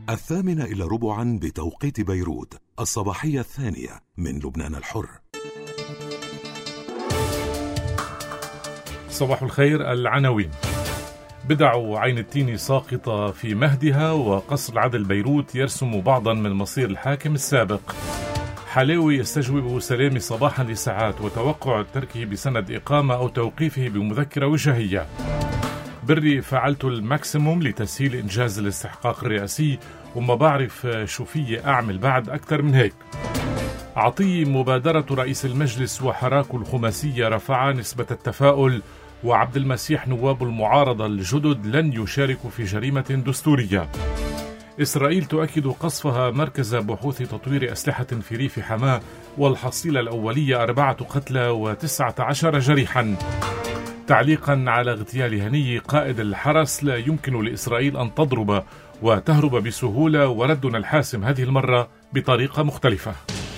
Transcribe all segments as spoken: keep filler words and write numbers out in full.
الثامنة إلى ربعا بتوقيت بيروت، الصباحية الثانية من لبنان الحر. صباح الخير. العناوين: بدع عين التين ساقطة في مهدها، وقصر العدل بيروت يرسم بعضا من مصير الحاكم السابق. حلاوي يستجوب سلامي صباحا لساعات وتوقع تركه بسند إقامة أو توقيفه بمذكرة وجاهية. بري فعلت الماكسيموم لتسهيل إنجاز الاستحقاق الرئاسي وما بعرف شو فيي أعمل بعد أكثر من هيك. عطية مبادرة رئيس المجلس وحراك الخماسية رفعا نسبة التفاؤل، وعبد المسيح نواب المعارضة الجدد لن يشاركوا في جريمة دستورية. إسرائيل تؤكد قصفها مركز بحوث تطوير أسلحة في ريف حماة، والحصيلة الأولية أربعة قتلى وتسعة عشر جريحا. تعليقا على اغتيال هني قائد الحرس: لا يمكن لإسرائيل أن تضرب وتهرب بسهولة، وردنا الحاسم هذه المرة بطريقة مختلفة.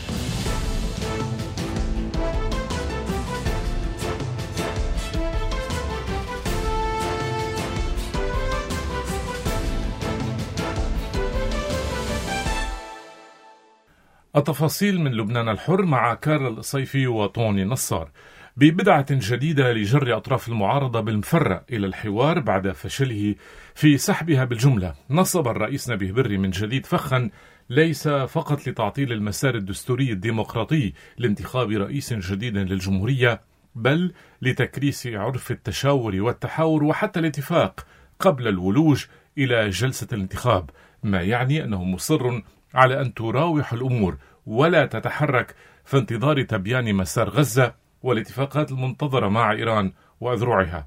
التفاصيل من لبنان الحر مع كارل الصيفي وطوني نصار. ببدعة جديدة لجر أطراف المعارضة بالمفرق إلى الحوار بعد فشله في سحبها بالجملة، نصب الرئيس نبيه بري من جديد فخا ليس فقط لتعطيل المسار الدستوري الديمقراطي لانتخاب رئيس جديد للجمهورية، بل لتكريس عرف التشاور والتحاور وحتى الاتفاق قبل الولوج إلى جلسة الانتخاب، ما يعني أنه مصر على أن تراوح الأمور ولا تتحرك في انتظار تبيان مسار غزة والاتفاقات المنتظرة مع إيران وأذرعها.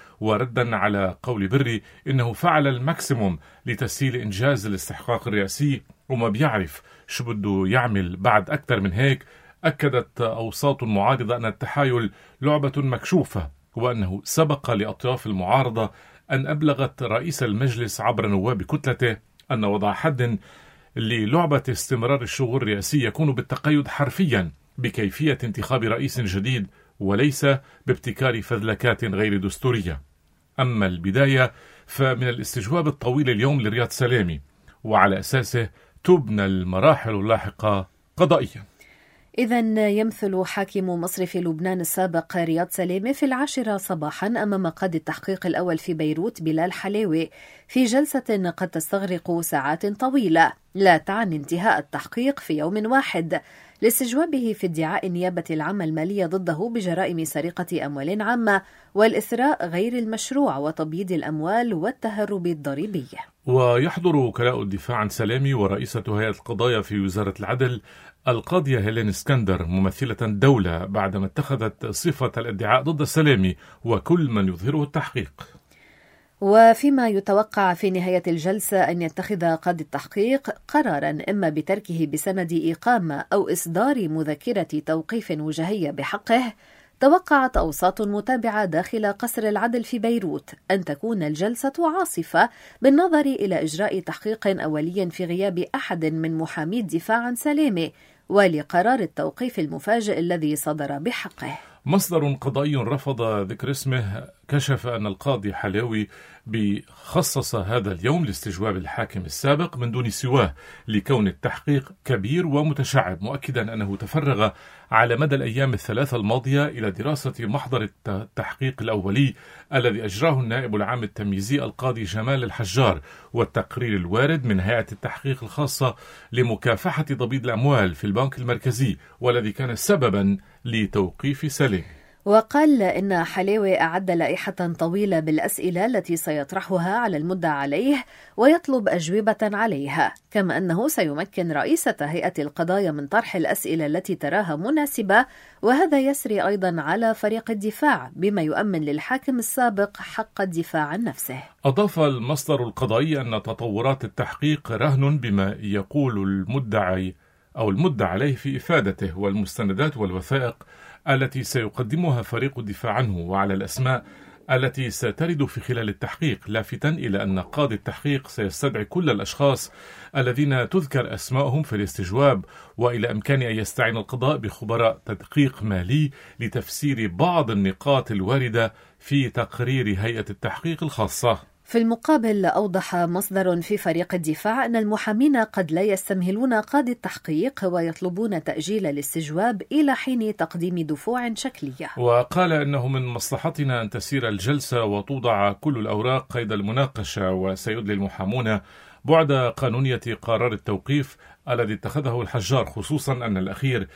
وردا على قول بري إنه فعل الماكسيموم لتسهيل إنجاز الاستحقاق الرئاسي وما بيعرف شو بده يعمل بعد أكثر من هيك، أكدت أوساط المعارضة أن التحايل لعبة مكشوفة، وأنه سبق لأطراف المعارضة أن أبلغت رئيس المجلس عبر نواب كتلته أن وضع حد للعبة استمرار الشغل الرئاسي يكون بالتقيد حرفيا بكيفية انتخاب رئيس جديد وليس بابتكار فذلكات غير دستورية. أما البداية فمن الاستجواب الطويل اليوم لرياض سلامي، وعلى أساسه تبنى المراحل اللاحقة قضائيا. إذن يمثل حاكم مصرف لبنان السابق رياض سلامي في العاشرة صباحا أمام قاضي التحقيق الأول في بيروت بلال حلاوي في جلسة قد تستغرق ساعات طويلة لا تعني انتهاء التحقيق في يوم واحد، لاستجوابه في ادعاء النيابة العامة المالية ضده بجرائم سرقة أموال عامة والإثراء غير المشروع وتبييض الأموال والتهرب الضريبي. ويحضر وكلاء الدفاع عن سلامي ورئيسة هيئة القضايا في وزارة العدل القاضية هيلين اسكندر ممثلة الدولة بعدما اتخذت صفة الادعاء ضد سلامي وكل من يظهره التحقيق. وفيما يتوقع في نهاية الجلسة أن يتخذ قاضي التحقيق قرارا إما بتركه بسند إقامة أو إصدار مذكرة توقيف وجاهية بحقه، توقعت أوساط متابعة داخل قصر العدل في بيروت أن تكون الجلسة عاصفة بالنظر إلى إجراء تحقيق أولي في غياب أحد من محامي الدفاع عن سلامي ولقرار التوقيف المفاجئ الذي صدر بحقه. مصدر قضائي رفض ذكر اسمه كشف أن القاضي حلاوي بخصص هذا اليوم لاستجواب الحاكم السابق من دون سواه لكون التحقيق كبير ومتشعب، مؤكدا أنه تفرغ على مدى الأيام الثلاثة الماضية إلى دراسة محضر التحقيق الأولي الذي أجراه النائب العام التمييزي القاضي جمال الحجار والتقرير الوارد من هيئة التحقيق الخاصة لمكافحة تبييض الأموال في البنك المركزي والذي كان سببا لتوقيف سليم. وقال إن حلاوي أعد لائحة طويلة بالأسئلة التي سيطرحها على المدعى عليه ويطلب أجوبة عليها، كما أنه سيمكن رئيسة هيئة القضايا من طرح الأسئلة التي تراها مناسبة، وهذا يسري أيضا على فريق الدفاع بما يؤمن للحاكم السابق حق الدفاع عن نفسه. أضاف المصدر القضائي أن تطورات التحقيق رهن بما يقول المدعي أو المدعى عليه في إفادته والمستندات والوثائق التي سيقدمها فريق الدفاع عنه وعلى الأسماء التي سترد في خلال التحقيق، لافتا إلى أن قاضي التحقيق سيستدعي كل الأشخاص الذين تذكر أسمائهم في الاستجواب، وإلى إمكان أن يستعين القضاء بخبراء تدقيق مالي لتفسير بعض النقاط الواردة في تقرير هيئة التحقيق الخاصة. في المقابل، أوضح مصدر في فريق الدفاع أن المحامين قد لا يستمهلون قاضي التحقيق ويطلبون تأجيل الاستجواب إلى حين تقديم دفوع شكلية. وقال أنه من مصلحتنا أن تسير الجلسة وتوضع كل الأوراق قيد المناقشة، وسيدلي المحامون بعد قانونية قرار التوقيف الذي اتخذه الحجار، خصوصا أن الأخير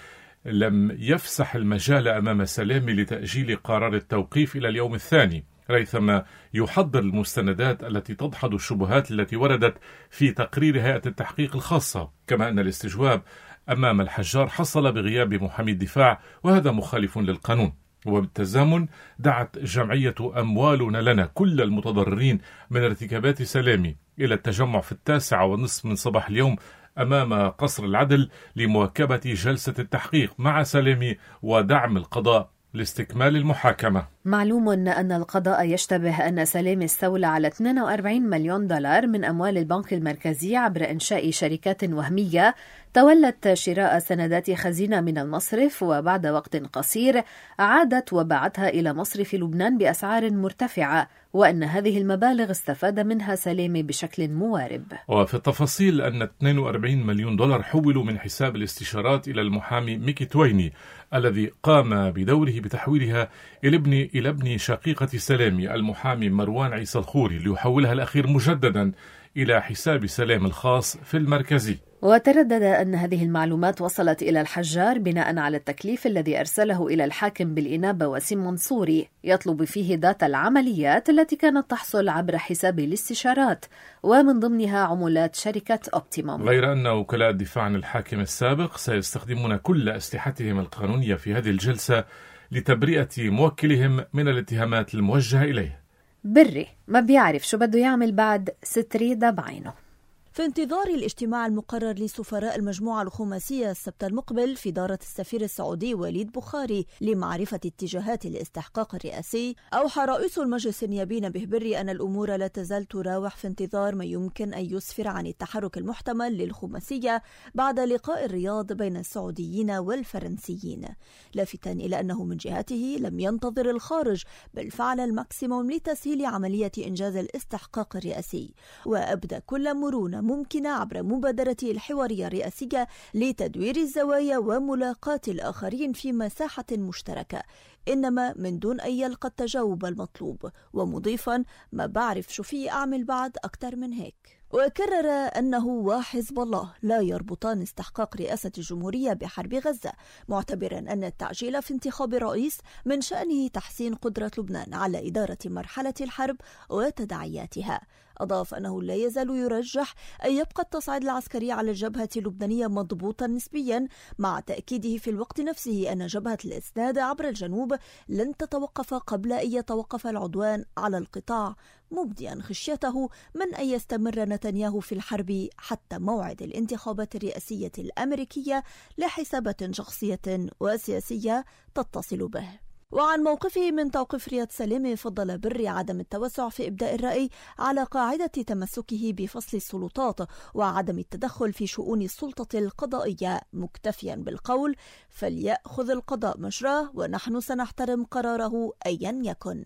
لم يفسح المجال أمام سلامي لتأجيل قرار التوقيف إلى اليوم الثاني، ريثما يحضر المستندات التي تدحض الشبهات التي وردت في تقرير هيئة التحقيق الخاصة، كما أن الاستجواب أمام الحجار حصل بغياب محامي الدفاع، وهذا مخالف للقانون. وبالتزامن دعت جمعية أموالنا لنا كل المتضررين من ارتكابات سلامي إلى التجمع في التاسعة والنصف من صباح اليوم أمام قصر العدل لمواكبة جلسة التحقيق مع سلامي ودعم القضاء لاستكمال المحاكمة. معلوم أن القضاء يشتبه أن سلامي استولى على اثنين وأربعين مليون دولار من أموال البنك المركزي عبر إنشاء شركات وهمية تولت شراء سندات خزينة من المصرف، وبعد وقت قصير عادت وباعتها إلى مصرف لبنان بأسعار مرتفعة، وأن هذه المبالغ استفاد منها سلامي بشكل موارب. وفي التفاصيل أن اثنين وأربعين مليون دولار حولوا من حساب الاستشارات إلى المحامي ميكي تويني الذي قام بدوره بتحويلها إلى ابن إلى ابن شقيقة سلامي المحامي مروان عيسى الخوري، ليحولها الأخير مجددا إلى حساب سلام الخاص في المركزي. وتردد أن هذه المعلومات وصلت إلى الحجار بناء على التكليف الذي أرسله إلى الحاكم بالإنابة وسيم منصوري يطلب فيه داتا العمليات التي كانت تحصل عبر حساب الاستشارات، ومن ضمنها عمولات شركة أوبتيموم. غير أن وكلاء الدفاع عن الحاكم السابق سيستخدمون كل أسلحتهم القانونية في هذه الجلسة لتبرئة موكلهم من الاتهامات الموجهة إليه. بري ما بيعرف شو بده يعمل بعد ستريدة بعينه. في انتظار الاجتماع المقرر لسفراء المجموعة الخماسية السبت المقبل في دارة السفير السعودي وليد بخاري لمعرفة اتجاهات الاستحقاق الرئاسي، أوحى رئيس المجلس النيابي نبيه بري أن الأمور لا تزال تراوح في انتظار ما يمكن أن يسفر عن التحرك المحتمل للخماسية بعد لقاء الرياض بين السعوديين والفرنسيين، لافتا إلى أنه من جهته لم ينتظر الخارج بالفعل الماكسيموم لتسهيل عملية إنجاز الاستحقاق الرئاسي، وأبدى كل مرونة ممكنة عبر مبادرته الحوارية الرئاسية لتدوير الزوايا وملاقاة الآخرين في مساحة مشتركة، إنما من دون أن يلقى التجاوب المطلوب، ومضيفا ما بعرف شو في أعمل بعد أكتر من هيك. وكرر أنه وحزب الله لا يربطان استحقاق رئاسة الجمهورية بحرب غزة، معتبرا أن التعجيل في انتخاب الرئيس من شأنه تحسين قدرة لبنان على إدارة مرحلة الحرب وتداعياتها. أضاف أنه لا يزال يرجح أن يبقى التصعيد العسكري على الجبهة اللبنانية مضبوطا نسبيا، مع تأكيده في الوقت نفسه أن جبهة الإسناد عبر الجنوب لن تتوقف قبل أن يتوقف العدوان على القطاع، مبديا خشيته من أن يستمر نتنياهو في الحرب حتى موعد الانتخابات الرئاسية الأمريكية لحسابات شخصية وسياسية تتصل به. وعن موقفه من توقيف رياض سلامي، فضل بري عدم التوسع في إبداء الرأي على قاعدة تمسكه بفصل السلطات وعدم التدخل في شؤون السلطة القضائية، مكتفيا بالقول فليأخذ القضاء مجراه ونحن سنحترم قراره أيا يكن.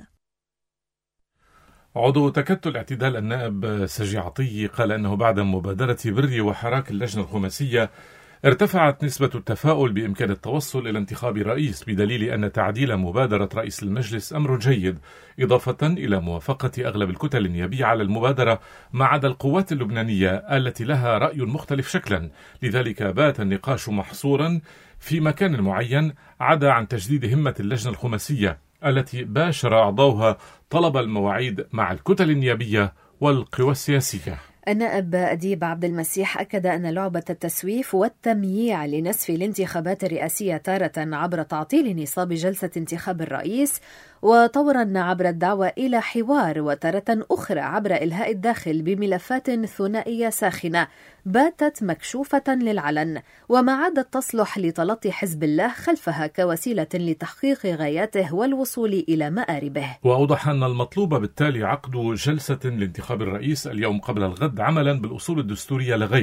عضو تكتل اعتدال النائب سجي عطية قال أنه بعد مبادرة بري وحراك اللجنة الخماسية ارتفعت نسبة التفاؤل بإمكان التوصل إلى انتخاب رئيس، بدليل أن تعديل مبادرة رئيس المجلس أمر جيد، إضافة إلى موافقة أغلب الكتل النيابية على المبادرة ما عدا القوات اللبنانية التي لها رأي مختلف شكلا. لذلك بات النقاش محصورا في مكان معين عدا عن تجديد همة اللجنة الخماسية التي باشر أعضاؤها طلب المواعيد مع الكتل النيابية والقوى السياسية. النائب أديب عبد المسيح أكد أن لعبة التسويف والتمييع لنسف الانتخابات الرئاسية تارة عبر تعطيل نصاب جلسة انتخاب الرئيس، وطورا عبر الدعوة إلى حوار، وتارة أخرى عبر إلهاء الداخل بملفات ثنائية ساخنة باتت مكشوفة للعلن، وما عادت تصلح لتلطي حزب الله خلفها كوسيلة لتحقيق غاياته والوصول إلى مآربه. وأوضح أن المطلوب بالتالي عقد جلسة لانتخاب الرئيس اليوم قبل الغد عملا بالأصول الدستورية لغير،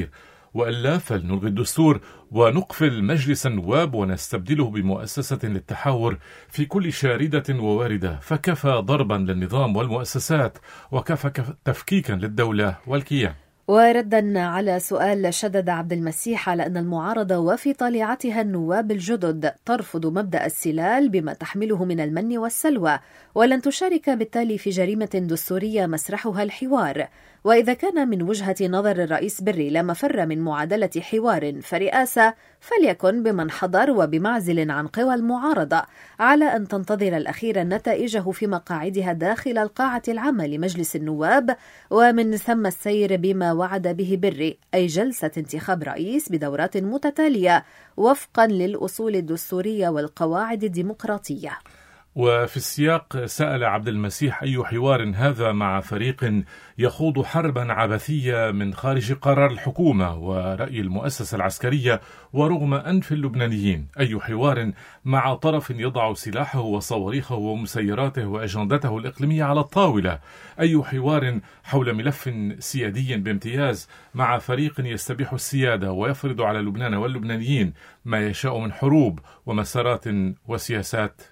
وإلا فلنلغي الدستور ونقفل مجلس النواب ونستبدله بمؤسسة للتحاور في كل شاردة وواردة، فكفى ضربا للنظام والمؤسسات وكفى تفكيكا للدولة والكيان. وردا على سؤال شدد عبد المسيح على أن المعارضة وفي طليعتها النواب الجدد ترفض مبدأ السلال بما تحمله من المن والسلوى، ولن تشارك بالتالي في جريمة دستورية مسرحها الحوار. وإذا كان من وجهة نظر الرئيس بري لا مفر من معادلة حوار فرئاسة، فليكن بمن حضر وبمعزل عن قوى المعارضة، على أن تنتظر الأخيرة نتائجه في مقاعدها داخل القاعة العامة لمجلس النواب، ومن ثم السير بما وعد به بري، أي جلسة انتخاب رئيس بدورات متتالية وفقا للأصول الدستورية والقواعد الديمقراطية. وفي السياق سأل عبد المسيح أي حوار هذا مع فريق يخوض حربا عبثية من خارج قرار الحكومة ورأي المؤسسة العسكرية ورغم أنف اللبنانيين، أي حوار مع طرف يضع سلاحه وصواريخه ومسيراته وأجندته الإقليمية على الطاولة، أي حوار حول ملف سيادي بامتياز مع فريق يستبيح السيادة ويفرض على لبنان واللبنانيين ما يشاء من حروب ومسارات وسياسات.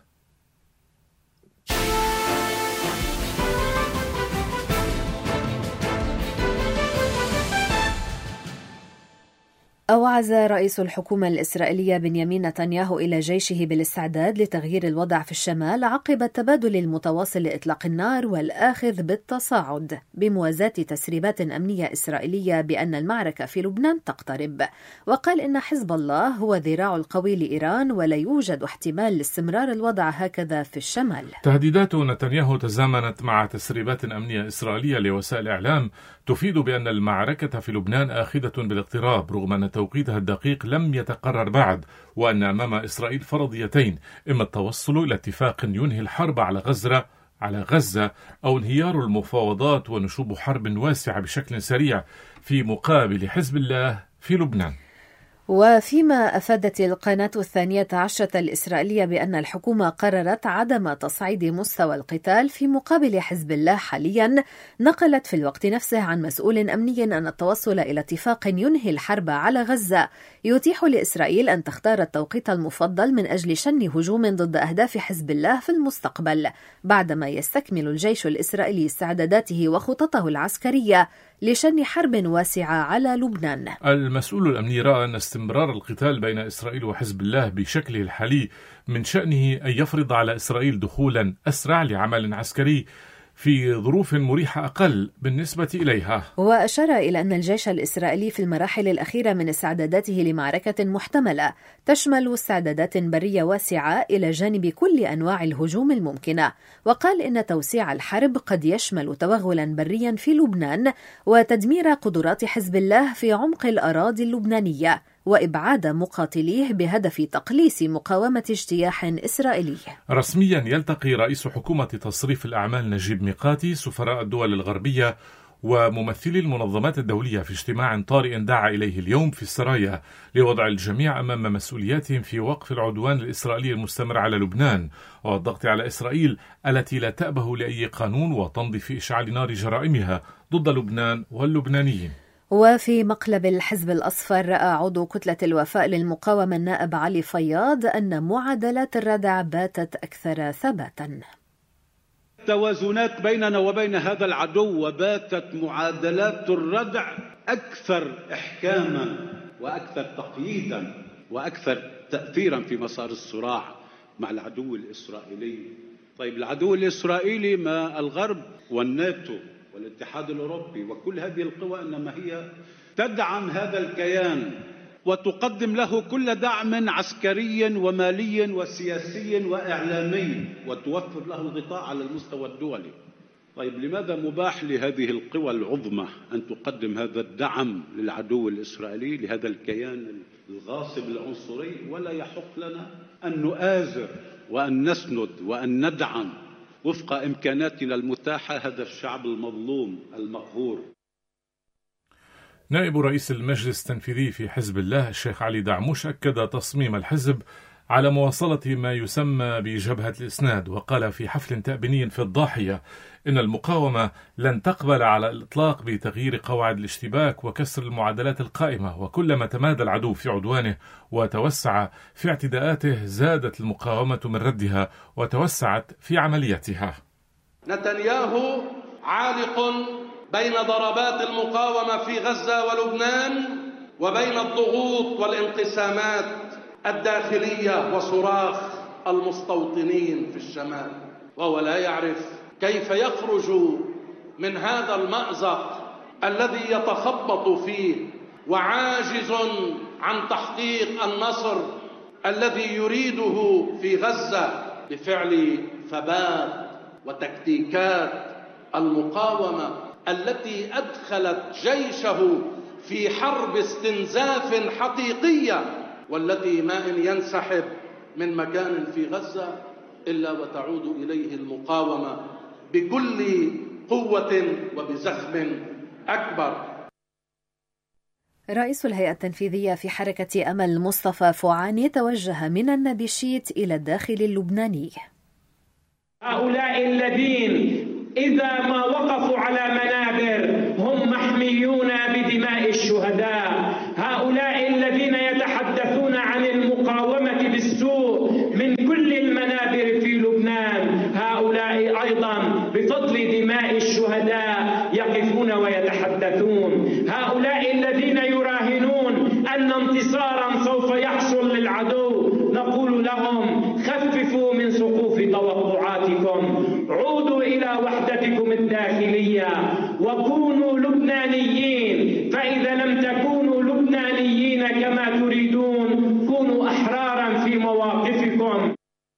أوعز رئيس الحكومة الإسرائيلية بنيامين نتنياهو إلى جيشه بالاستعداد لتغيير الوضع في الشمال عقب التبادل المتواصل لإطلاق النار والآخذ بالتصاعد، بموازاة تسريبات أمنية إسرائيلية بأن المعركة في لبنان تقترب. وقال إن حزب الله هو ذراع القوي لإيران ولا يوجد احتمال لاستمرار الوضع هكذا في الشمال. تهديدات نتنياهو تزامنت مع تسريبات أمنية إسرائيلية لوسائل الإعلام تفيد بأن المعركة في لبنان آخذة بالاقتراب رغم أن توقيتها الدقيق لم يتقرر بعد، وأن أمام إسرائيل فرضيتين: إما التوصل إلى اتفاق ينهي الحرب على غزة على غزة أو انهيار المفاوضات ونشوب حرب واسعة بشكل سريع في مقابل حزب الله في لبنان. وفيما أفادت القناة الثانية عشرة الإسرائيلية بأن الحكومة قررت عدم تصعيد مستوى القتال في مقابل حزب الله حاليا، نقلت في الوقت نفسه عن مسؤول أمني أن التوصل إلى اتفاق ينهي الحرب على غزة يتيح لإسرائيل أن تختار التوقيت المفضل من أجل شن هجوم ضد أهداف حزب الله في المستقبل، بعدما يستكمل الجيش الإسرائيلي استعداداته وخططه العسكرية لشن حرب واسعة على لبنان. المسؤول الأمني رأى أن استمرار القتال بين إسرائيل وحزب الله بشكله الحالي من شأنه أن يفرض على إسرائيل دخولا أسرع لعمل عسكري في ظروف مريحة أقل بالنسبة إليها. وأشار إلى أن الجيش الإسرائيلي في المراحل الأخيرة من استعداداته لمعركة محتملة تشمل استعدادات برية واسعة إلى جانب كل أنواع الهجوم الممكنة، وقال إن توسيع الحرب قد يشمل توغلا بريا في لبنان وتدمير قدرات حزب الله في عمق الأراضي اللبنانية وإبعاد مقاتليه بهدف تقليص مقاومة اجتياح إسرائيلي. رسميا يلتقي رئيس حكومة تصريف الأعمال نجيب ميقاتي سفراء الدول الغربية وممثلي المنظمات الدولية في اجتماع طارئ دعا إليه اليوم في السرايا لوضع الجميع أمام مسؤولياتهم في وقف العدوان الإسرائيلي المستمر على لبنان والضغط على إسرائيل التي لا تأبه لأي قانون وتمضي في إشعال نار جرائمها ضد لبنان واللبنانيين. وفي مقلب الحزب الأصفر رأى عضو كتلة الوفاء للمقاومة النائب علي فياض أن معادلات الردع باتت أكثر ثباتا. التوازنات بيننا وبين هذا العدو وباتت معادلات الردع أكثر إحكاما وأكثر تقييدا وأكثر تأثيرا في مسار الصراع مع العدو الإسرائيلي. طيب العدو الإسرائيلي ما الغرب والناتو والاتحاد الأوروبي وكل هذه القوى إنما هي تدعم هذا الكيان وتقدم له كل دعم عسكري ومالي وسياسي وإعلامي وتوفر له الغطاء على المستوى الدولي. طيب لماذا مباح لهذه القوى العظمى أن تقدم هذا الدعم للعدو الإسرائيلي لهذا الكيان الغاصب العنصري ولا يحق لنا أن نؤازر وأن نسند وأن ندعم وفق إمكاناتنا المتاحة هذا الشعب المظلوم المقهور؟ نائب رئيس المجلس التنفيذي في حزب الله الشيخ علي دعموش أكد تصميم الحزب على مواصلة ما يسمى بجبهة الإسناد. وقال في حفل تأبيني في الضاحية إن المقاومة لن تقبل على الإطلاق بتغيير قواعد الاشتباك وكسر المعادلات القائمة، وكلما تمادى العدو في عدوانه وتوسع في اعتداءاته زادت المقاومة من ردها وتوسعت في عملياتها. نتنياهو عالق بين ضربات المقاومة في غزة ولبنان وبين الضغوط والانقسامات الداخلية وصراخ المستوطنين في الشمال، وهو لا يعرف كيف يخرج من هذا المأزق الذي يتخبط فيه وعاجز عن تحقيق النصر الذي يريده في غزة بفعل ثبات وتكتيكات المقاومة التي أدخلت جيشه في حرب استنزاف حقيقية، والتي ما إن ينسحب من مكان في غزة إلا وتعود إليه المقاومة بكل قوة وبزخم أكبر. رئيس الهيئة التنفيذية في حركة أمل مصطفى فوعاني توجه من النبيشيت إلى الداخل اللبناني. هؤلاء الذين إذا ما وقفوا على منابر هم محميون بدماء الشهداء، هؤلاء الذين يتحدثون عن المقاومة بالسوء من كل المنابر في لبنان، هؤلاء أيضا بفضل دماء الشهداء يقفون ويتحدثون. هؤلاء الذين يراهنون أن انتصارا سوف يحصل للعدو، نقول لهم خففوا من سقوف توقعاتكم، عودوا إلى وحدتكم الداخلية وكونوا لبنانيين، فإذا لم تكونوا لبنانيين كما تريدون كونوا أحرارا في مواقفكم.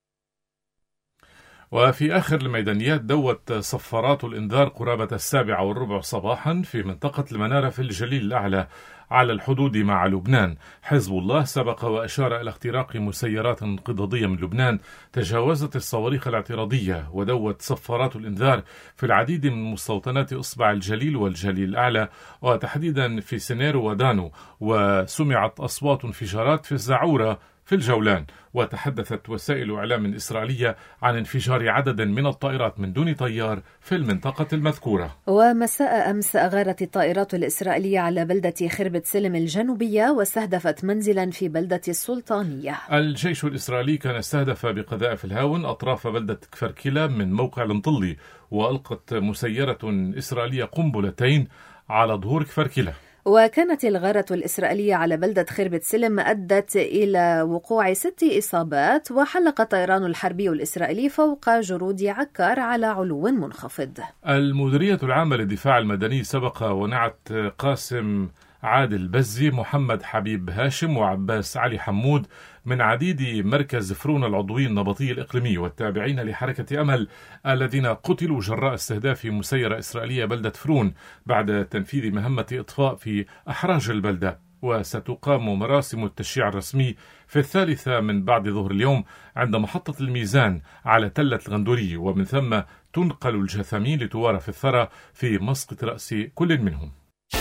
وفي آخر الميدانيات دوت صفارات الإنذار قرابة السابعة والربع صباحا في منطقة المنارة في الجليل الأعلى على الحدود مع لبنان. حزب الله سبق وأشار إلى اختراق مسيرات انقضاضية من لبنان تجاوزت الصواريخ الاعتراضية، ودوت صفارات الإنذار في العديد من مستوطنات إصبع الجليل والجليل الأعلى وتحديدا في سينيرو ودانو، وسمعت أصوات انفجارات في الزعورة في الجولان. وتحدثت وسائل إعلام إسرائيلية عن انفجار عدد من الطائرات من دون طيار في المنطقة المذكورة. ومساء أمس أغارت الطائرات الإسرائيلية على بلدة خربة سلم الجنوبية واستهدفت منزلا في بلدة السلطانية. الجيش الإسرائيلي كان استهدف بقذائف الهاون أطراف بلدة كفر كلا من موقع المطلي، وألقت مسيرة إسرائيلية قنبلتين على ظهور كفر كلا. وكانت الغارة الإسرائيلية على بلدة خربة سلم أدت إلى وقوع ست إصابات، وحلق الطيران الحربي الإسرائيلي فوق جرود عكار على علو منخفض. المديرية العامة للدفاع المدني سبق ونعت قاسم عادل بزي، محمد حبيب هاشم، وعباس علي حمود من عديد مركز فرون العضوي النبطي الإقليمي والتابعين لحركة أمل الذين قتلوا جراء استهداف مسيرة إسرائيلية بلدة فرون بعد تنفيذ مهمة إطفاء في أحراج البلدة. وستقام مراسم التشييع الرسمي في الثالثة من بعد ظهر اليوم عند محطة الميزان على تلة الغندوري، ومن ثم تنقل الجثامين لتوارى في الثرى في مسقط رأس كل منهم.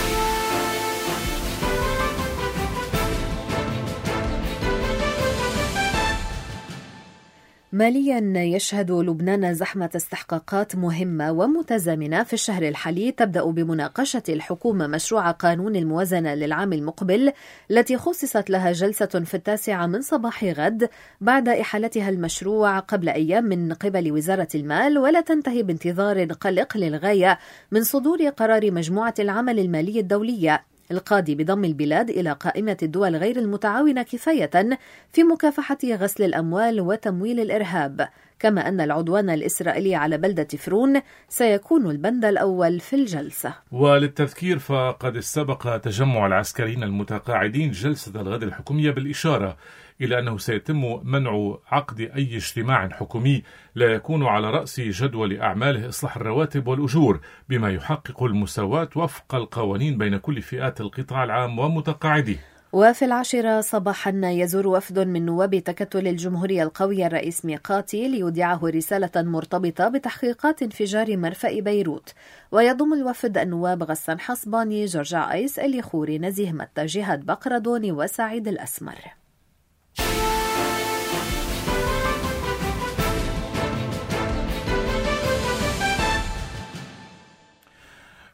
ماليا يشهد لبنان زحمة استحقاقات مهمة ومتزامنة في الشهر الحالي، تبدأ بمناقشة الحكومة مشروع قانون الموازنة للعام المقبل التي خصصت لها جلسة في التاسعة من صباح غد بعد إحالتها المشروع قبل أيام من قبل وزارة المال، ولا تنتهي بانتظار قلق للغاية من صدور قرار مجموعة العمل المالي الدولية القاضي بضم البلاد إلى قائمة الدول غير المتعاونة كفاية في مكافحة غسل الأموال وتمويل الإرهاب، كما أن العدوان الإسرائيلي على بلدة فرون سيكون البند الأول في الجلسة. وللتذكير فقد سبق تجمع العسكريين المتقاعدين جلسة الغد الحكومية بالإشارة إلى أنه سيتم منع عقد أي اجتماع حكومي لا يكون على رأس جدول أعماله إصلاح الرواتب والأجور بما يحقق المساواة وفق القوانين بين كل فئات القطاع العام ومتقاعديه. وفي العاشرة صباحا يزور وفد من نواب تكتل الجمهورية القوية الرئيس ميقاتي ليودعه رسالة مرتبطة بتحقيقات انفجار مرفأ بيروت، ويضم الوفد النواب غسان حصباني، جورجا أيس، إلي خوري، نزيه متى، جهاد بقردوني وسعيد الأسمر.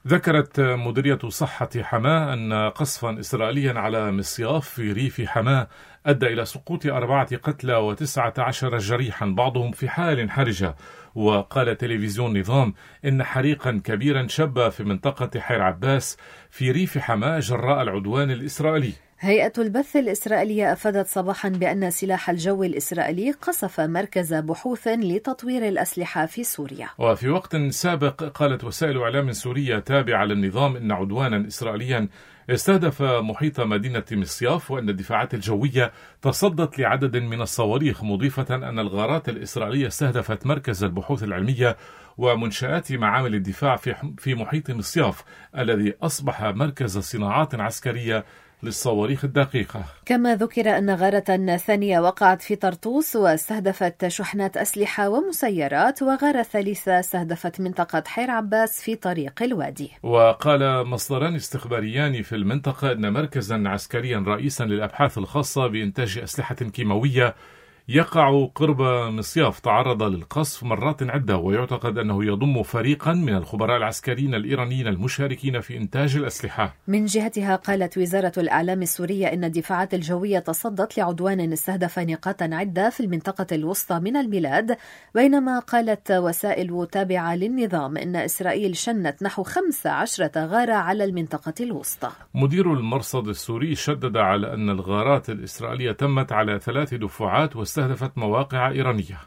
ذكرت مديرية صحة حماة أن قصفا إسرائيليا على مصياف في ريف حماة أدى إلى سقوط أربعة قتلى وتسعة عشر جريحا بعضهم في حال حرجة. وقال تلفزيون نظام إن حريقا كبيرا شب في منطقة حير عباس في ريف حماة جراء العدوان الإسرائيلي. هيئة البث الإسرائيلية أفادت صباحا بأن سلاح الجو الإسرائيلي قصف مركز بحوث لتطوير الأسلحة في سوريا. وفي وقت سابق قالت وسائل إعلام سورية تابعة للنظام إن عدوانا إسرائيليا استهدف محيط مدينة مصياف وأن الدفاعات الجوية تصدت لعدد من الصواريخ، مضيفة أن الغارات الإسرائيلية استهدفت مركز البحوث العلمية ومنشآت معامل الدفاع في محيط مصياف الذي أصبح مركز صناعات عسكرية للصواريخ الدقيقة. كما ذكر أن غارة ثانية وقعت في طرطوس واستهدفت شحنات أسلحة ومسيرات، وغارة ثالثة استهدفت منطقة حير عباس في طريق الوادي. وقال مصدران استخباريان في المنطقة أن مركزا عسكريا رئيسا للأبحاث الخاصة بإنتاج أسلحة كيماوية يقع قرب مصياف تعرض للقصف مرات عدة، ويعتقد أنه يضم فريقا من الخبراء العسكريين الإيرانيين المشاركين في إنتاج الأسلحة. من جهتها قالت وزارة الإعلام السورية إن الدفاعات الجوية تصدت لعدوان استهدف نقاطا عدة في المنطقة الوسطى من البلاد، بينما قالت وسائل تابعة للنظام إن إسرائيل شنت نحو خمس عشرة غارة على المنطقة الوسطى. مدير المرصد السوري شدد على أن الغارات الإسرائيلية تمت على ثلاث دفعات واستهدفت مواقع إيرانية.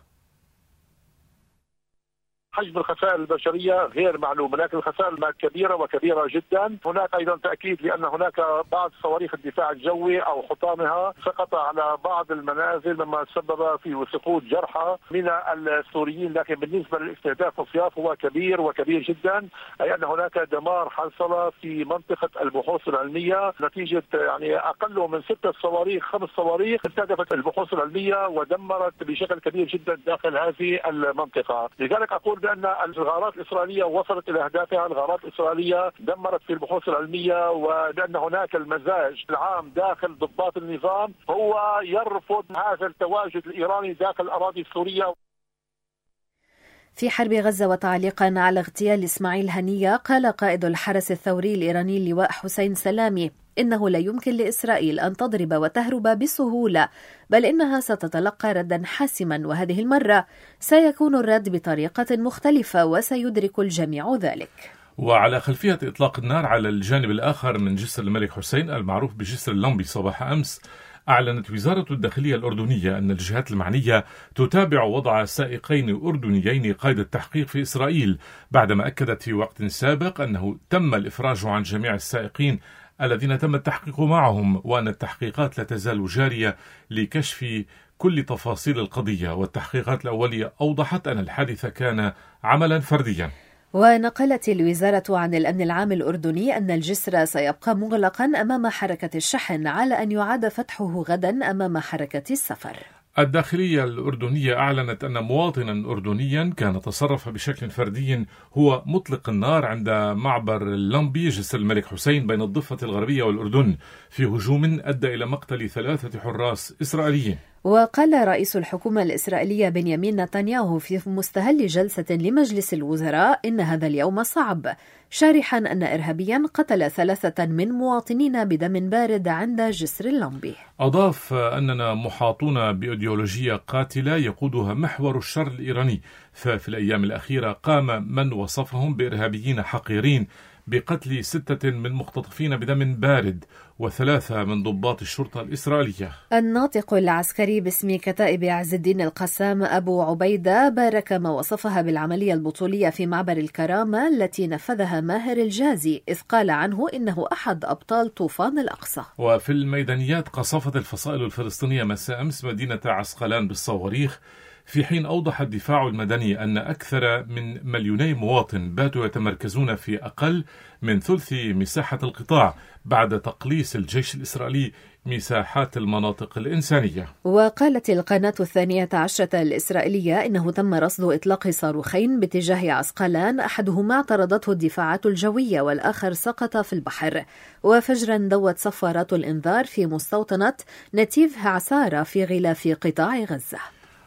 حجم الخسائر البشرية غير معلوم، لكن الخسائر كبيرة وكبيرة جدا. هناك أيضا تأكيد لأن هناك بعض صواريخ الدفاع الجوي أو حطامها سقط على بعض المنازل مما سبب في سقوط جرحى من السوريين، لكن بالنسبة للاستهداف مصياف هو كبير وكبير جدا، أي أن هناك دمار حصل في منطقة البحوث العلمية نتيجة يعني أقل من ستة صواريخ خمس صواريخ استهدفت البحوث العلمية ودمرت بشكل كبير جدا داخل هذه المنطقة. لذلك أقول بأن الغارات الإسرائيلية وصلت إلى أهدافها. الغارات الإسرائيلية دمرت في البحوث العلمية، ولأن هناك المزاج العام داخل ضباط النظام هو يرفض هذا التواجد الإيراني داخل الأراضي السورية. في حرب غزة وتعليقا على اغتيال إسماعيل هنية، قال قائد الحرس الثوري الإيراني اللواء حسين سلامي إنه لا يمكن لإسرائيل أن تضرب وتهرب بسهولة، بل إنها ستتلقى ردا حاسما، وهذه المرة سيكون الرد بطريقة مختلفة وسيدرك الجميع ذلك. وعلى خلفية إطلاق النار على الجانب الآخر من جسر الملك حسين المعروف بجسر اللمبي صباح أمس، أعلنت وزارة الداخلية الأردنية أن الجهات المعنية تتابع وضع سائقين أردنيين قيد التحقيق في إسرائيل، بعدما أكدت في وقت سابق أنه تم الإفراج عن جميع السائقين الذين تم التحقيق معهم، وأن التحقيقات لا تزال جارية لكشف كل تفاصيل القضية. والتحقيقات الأولية أوضحت أن الحادث كان عملا فرديا. ونقلت الوزارة عن الأمن العام الأردني أن الجسر سيبقى مغلقا أمام حركة الشحن، على أن يعاد فتحه غدا أمام حركة السفر. الداخلية الأردنية أعلنت أن مواطنا أردنيا كان تصرف بشكل فردي هو مطلق النار عند معبر اللمبي جسر الملك حسين بين الضفة الغربية والأردن في هجوم أدى إلى مقتل ثلاثة حراس إسرائيليين. وقال رئيس الحكومة الإسرائيلية بنيامين نتنياهو في مستهل جلسة لمجلس الوزراء إن هذا اليوم صعب، شارحا أن إرهابيا قتل ثلاثة من مواطنين بدم بارد عند جسر اللمبي. أضاف أننا محاطون بإيديولوجية قاتلة يقودها محور الشر الإيراني، ففي الأيام الأخيرة قام من وصفهم بإرهابيين حقيرين بقتل ستة من مختطفين بدم بارد وثلاثة من ضباط الشرطة الإسرائيلية. الناطق العسكري باسم كتائب عز الدين القسام أبو عبيدة بارك ما وصفها بالعملية البطولية في معبر الكرامة التي نفذها ماهر الجازي، إذ قال عنه إنه أحد أبطال طوفان الأقصى. وفي الميدانيات قصفت الفصائل الفلسطينية مساء أمس مدينة عسقلان بالصواريخ، في حين أوضح الدفاع المدني أن أكثر من مليوني مواطن باتوا يتمركزون في أقل من ثلث مساحة القطاع بعد تقليص الجيش الإسرائيلي مساحات المناطق الإنسانية. وقالت القناة الثانية عشرة الإسرائيلية إنه تم رصد إطلاق صاروخين باتجاه عسقلان، أحدهما اعترضته الدفاعات الجوية والآخر سقط في البحر. وفجرا دوت صفارات الإنذار في مستوطنة نتيف عسارة في غلاف قطاع غزة.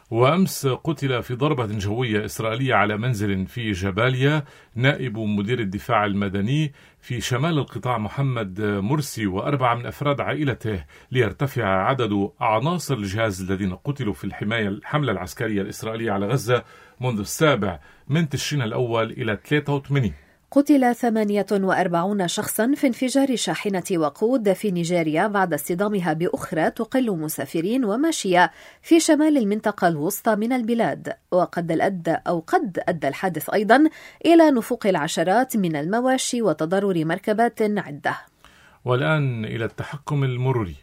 وأمس قتل في ضربة جوية إسرائيلية على منزل في جباليا نائب مدير الدفاع المدني في شمال القطاع محمد مرسي وأربعة من أفراد عائلته، ليرتفع عدد عناصر الجهاز الذين قتلوا في الحماية الحملة العسكرية الإسرائيلية على غزة منذ السابع من تشرين الأول إلى ثلاثة وثمانين. قتل ثمانية وأربعين شخصا في انفجار شاحنة وقود في نيجيريا بعد اصطدامها بأخرى تقل مسافرين وماشية في شمال المنطقة الوسطى من البلاد، وقد أدى أو قد أدى الحادث أيضا إلى نفوق العشرات من المواشي وتضرر مركبات عدة. والآن إلى التحكم المروري.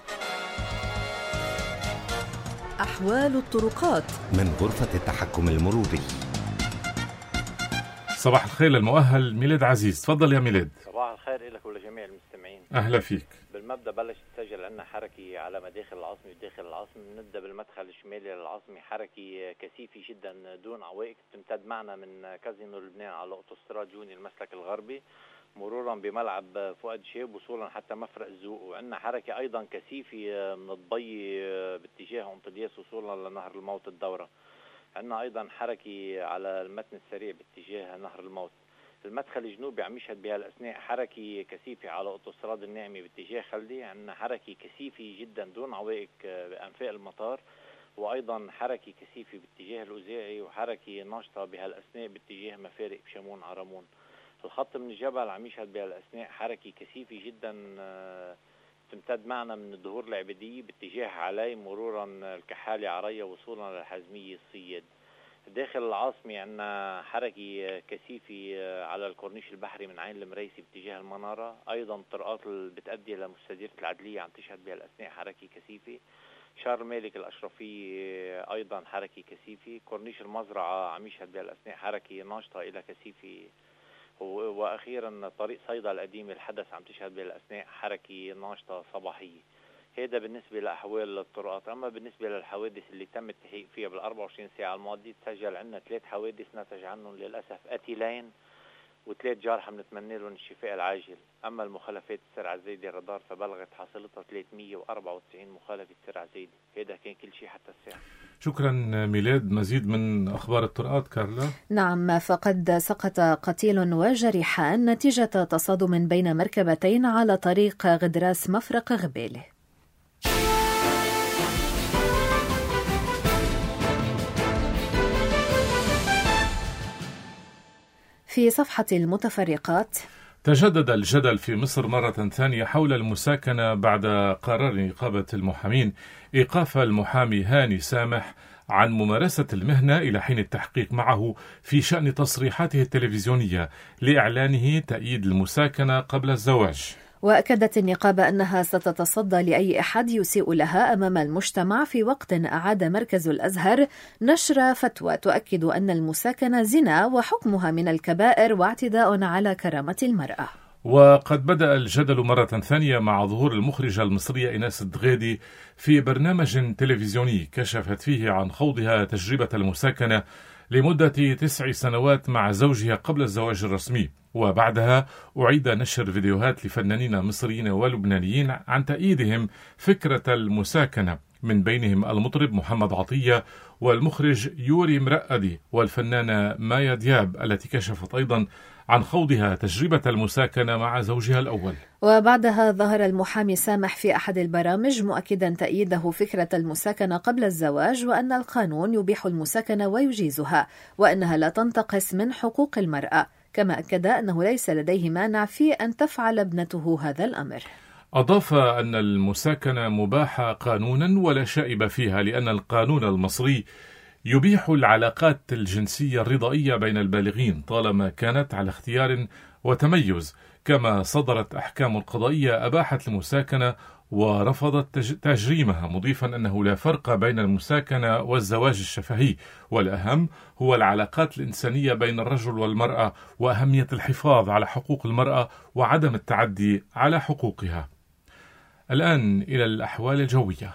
أحوال الطرقات من غرفة التحكم المروري. صباح الخير المؤهل ميلاد عزيز، تفضل يا ميلاد. صباح الخير لك ولجميع المستمعين. أهلا فيك. بالمبدأ بلش تسجل عنا حركي على مداخل العاصمة وداخل العاصمة. نبدأ بالمدخل الشمالي للعاصمة، حركي كثيفي جدا دون عوائق تمتد معنا من كازينو لبنان على أوتوستراد جوني المسلك الغربي مرورا بملعب فؤاد شاب وصولا حتى مفرق الزوق، وعندنا حركة أيضا كثيفي من الضبي باتجاه أنطلياس وصولا لنهر الموت الدورة. عندنا أيضا حركي على المتن السريع باتجاه نهر الموت. المدخل الجنوبي عم يشهد بهالأثناء حركي كثيفي على أوتوستراد الناعمة باتجاه خلدي. عندنا حركي كثيفي جدا دون عوائق بأنفاق المطار، وأيضا حركي كثيفي باتجاه الأوزاعي، وحركي ناشطة بهالأثناء باتجاه مفارق بشمون عرمون. الخط من الجبل عم يشهد بهالأثناء حركي كثيفي جدا تمتد معنا من الظهور العبيدية باتجاه علي مرورا الكحالي عرية وصولا للحزمية الصياد. داخل العاصمة عندنا حركي كثيفي على الكورنيش البحري من عين المريسي باتجاه المنارة. أيضا الطرقات اللي بتأدي لمستديرة العدلية عم تشهد بهالأثناء حركي كثيفي. شارل مالك الأشرفية أيضا حركي كثيفي. كورنيش المزرعة عم يشهد بهالأثناء حركي ناشطة إلى كثيفي. وأخيرا طريق صيدا القديم الحدث عم تشهد بالأثناء حركة ناشطة صباحية. هذا بالنسبة لأحوال الطرقات. أما بالنسبة للحوادث اللي تم التحقيق فيها بالأربع وعشرين ساعة الماضية، تسجل عندنا ثلاث حوادث نتج عنهم للأسف قتيلين وثلاث جارحة بنتمنى لهم الشفاء العاجل. أما المخالفات السرعة الزايدة الرادار فبلغت حاصلتها ثلاثمئة وأربعة وتسعين مخالفة سرعة زايدة. هذا كان كل شيء حتى الساعة. شكرا ميلاد. مزيد من أخبار الطرقات كارلا. نعم، فقد سقط قتيل وجريحان نتيجة تصادم بين مركبتين على طريق غدراس مفرق غبيلة. في صفحة المتفرقات، تجدد الجدل في مصر مرة ثانية حول المساكنة بعد قرار نقابة المحامين إيقاف المحامي هاني سامح عن ممارسة المهنة إلى حين التحقيق معه في شأن تصريحاته التلفزيونية لإعلانه تأييد المساكنة قبل الزواج. وأكدت النقابة أنها ستتصدى لأي أحد يسيء لها أمام المجتمع، في وقت أعاد مركز الأزهر نشر فتوى تؤكد أن المساكنة زنا وحكمها من الكبائر واعتداء على كرامة المرأة. وقد بدأ الجدل مرة ثانية مع ظهور المخرجة المصرية إيناس الدغيدي في برنامج تلفزيوني كشفت فيه عن خوضها تجربة المساكنة لمدة تسع سنوات مع زوجها قبل الزواج الرسمي، وبعدها أعيد نشر فيديوهات لفنانين مصريين ولبنانيين عن تأييدهم فكرة المساكنة، من بينهم المطرب محمد عطية والمخرج يوري مرقدي والفنانة مايا دياب التي كشفت أيضا عن خوضها تجربة المساكنة مع زوجها الأول. وبعدها ظهر المحامي سامح في أحد البرامج مؤكدا تأييده فكرة المساكنة قبل الزواج، وأن القانون يبيح المساكنة ويجيزها، وأنها لا تنتقص من حقوق المرأة، كما أكد أنه ليس لديه مانع في أن تفعل ابنته هذا الأمر. أضاف أن المساكنة مباحة قانونا ولا شائب فيها، لأن القانون المصري يبيح العلاقات الجنسية الرضائية بين البالغين طالما كانت على اختيار وتميز، كما صدرت أحكام قضائية أباحت المساكنة ورفضت تجريمها، مضيفا أنه لا فرق بين المساكنة والزواج الشفهي، والأهم هو العلاقات الإنسانية بين الرجل والمرأة وأهمية الحفاظ على حقوق المرأة وعدم التعدي على حقوقها. الآن إلى الأحوال الجوية.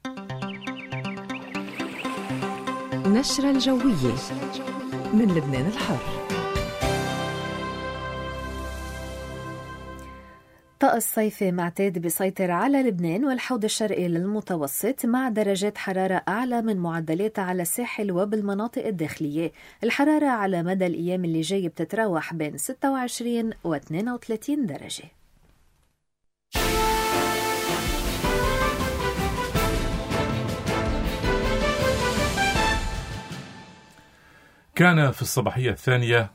نشرة الجوية من لبنان الحر. طقس صيفي معتاد بيسيطر على لبنان والحوض الشرقي للمتوسط مع درجات حرارة أعلى من معدلاتها على الساحل وبالمناطق الداخلية. الحرارة على مدى الأيام اللي جاي بتتراوح بين ستة وعشرين و اثنين وثلاثين درجة. كان في الصباحية الثانية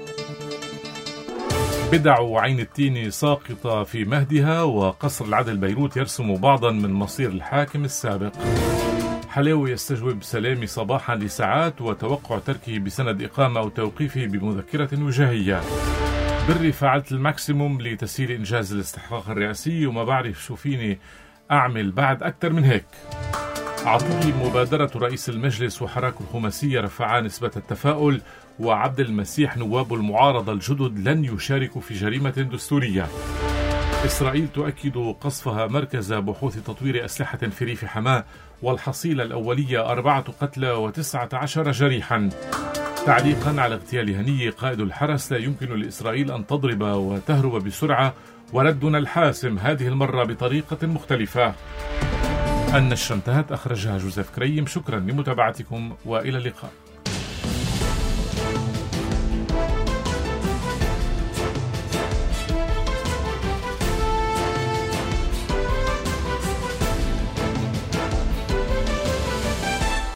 بدع وعين التين ساقطة في مهدها، وقصر العدل بيروت يرسم بعضا من مصير الحاكم السابق. حلاوي يستجوب سلامي صباحا لساعات وتوقع تركه بسند إقامة أو توقيفه بمذكرة وجاهية. بري فعلت الماكسيموم لتسهيل إنجاز الاستحقاق الرئاسي وما بعرف شو فيني أعمل بعد أكثر من هيك. عطوي مبادرة رئيس المجلس وحراك الخماسية رفعا نسبة التفاؤل، وعبد المسيح نواب المعارضة الجدد لن يشاركوا في جريمة دستورية. إسرائيل تؤكد قصفها مركز بحوث تطوير أسلحة في ريف حماة، والحصيلة الأولية أربعة قتلى وتسعة عشر جريحا. تعليقا على اغتيال هني قائد الحرس: لا يمكن لإسرائيل أن تضرب وتهرب بسرعة، وردنا الحاسم هذه المرة بطريقة مختلفة. النشرة انتهت، أخرجها جوزيف كريم. شكرا لمتابعتكم وإلى اللقاء.